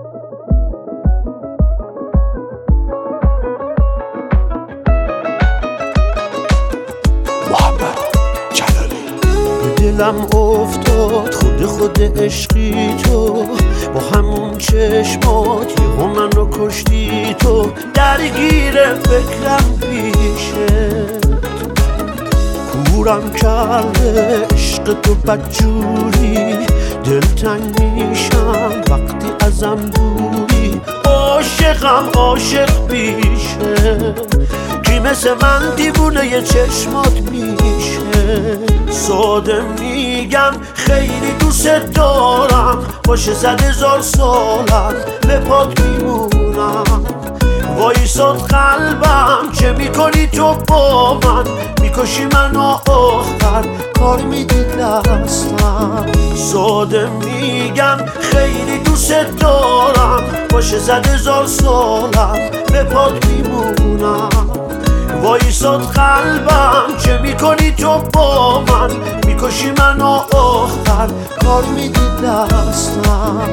دلم افتاد خود عشقی تو، با همون چشمات یهو منو کشتی تو. درگیر فکرم پیشه کورم کرده عشق تو بدجوری، دلتنگ میشم وقتی ازم دوری. عاشقم عاشق بیشه، کی مثل من دیوونه ی چشمات میشه. ساده میگم خیلی دوست دارم، باشه 100,000 سالم به پات میمونم. وایساد قلبم چه میکنی تو با من، میکشی منو آخر کار میدی دستم. ساده میگم خیلی دوست دارم، باشه 100,000 سالم به پات میمونم. وایساد قلبم چه میکنی تو با من، میکشی منو آخر کار میدی دستم.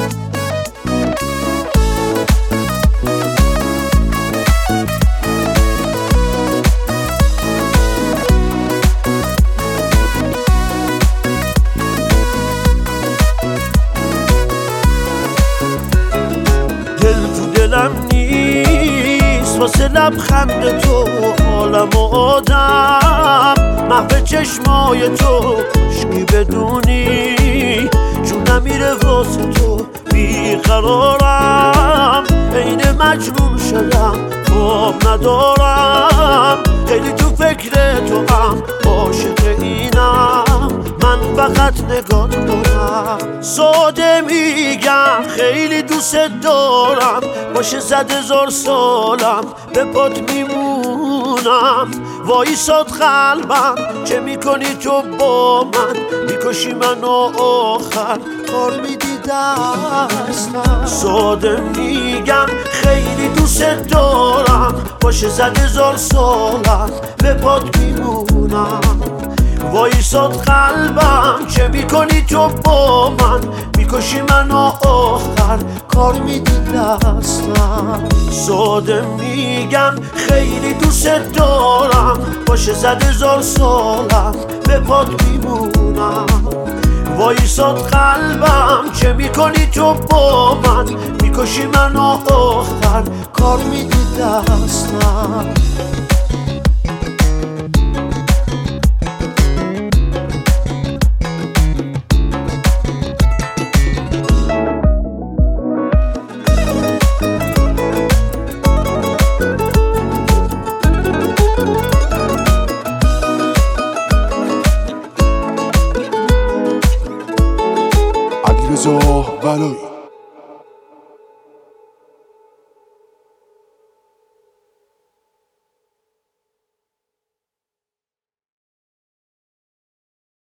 دل تو دلم نیست واسه لبخند تو، عالم و آدم محو چشمای تو. کشکی بدونی جونم میره واسه تو، بیقرارم عین مجنون شدم، خواب ندارم خیلی تو فکر تو هم. عاشق اینم من فقط نگات کنم. ساده میگم خیلی دوست دارم، باشه 100,000 سالم به پات میمونم. وایساد قلبم چه میکنی تو با من، میکشی منو آخر کار میدی دستم. ساده میگم خیلی دوست دارم، باشه 100,000 سالم به پات میمونم. وایساد قلبم چه میکنی تو با من، میکشی منو آخر کار میدی دستم. ساده میگم خیلی دوست دارم، باشه 100,000 سالم به پات میمونم. وایساد قلبم چه میکنی تو با من، میکشی منو آخر کار میدی دستم. علیرضا بلایی